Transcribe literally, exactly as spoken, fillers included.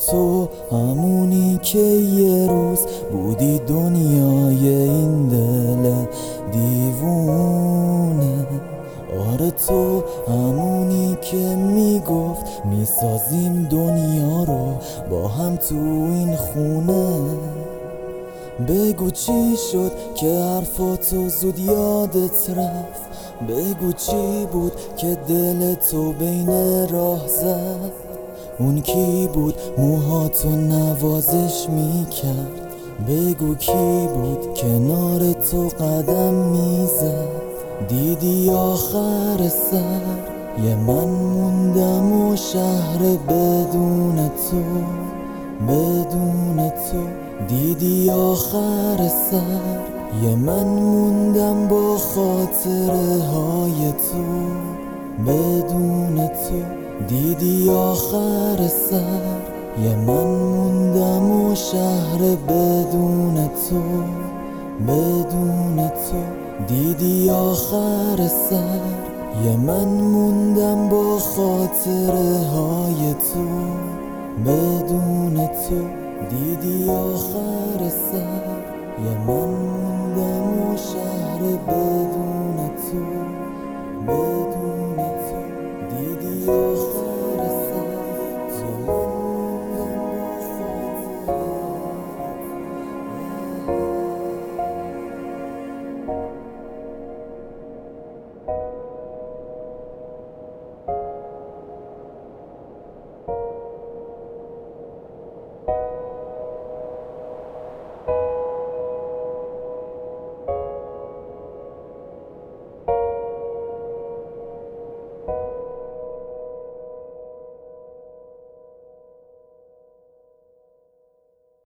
تو همونی که یه روز بودی دنیای این دل دیوونه. آره تو همونی که میگفت میسازیم دنیا رو با هم تو این خونه. بگو چی شد که حرفاتو زود یادت رفت، بگو چی بود که دل تو بین راه زد. اون کی بود موهاتو نوازش میکرد، بگو کی بود کنار تو قدم میزد. دیدی آخر سر یه من موندم و شهر بدون تو، بدون تو. دیدی آخر سر یه من موندم با خاطره های تو، بدون تو. دیدی آخر سر یه من موندم و شهر بدون تو، بدون تو. دیدی آخر سر یه من موندم با خاطره های تو، بدون تو. دیدی آخر سر یه من موندم و شهر بدون تو، بدون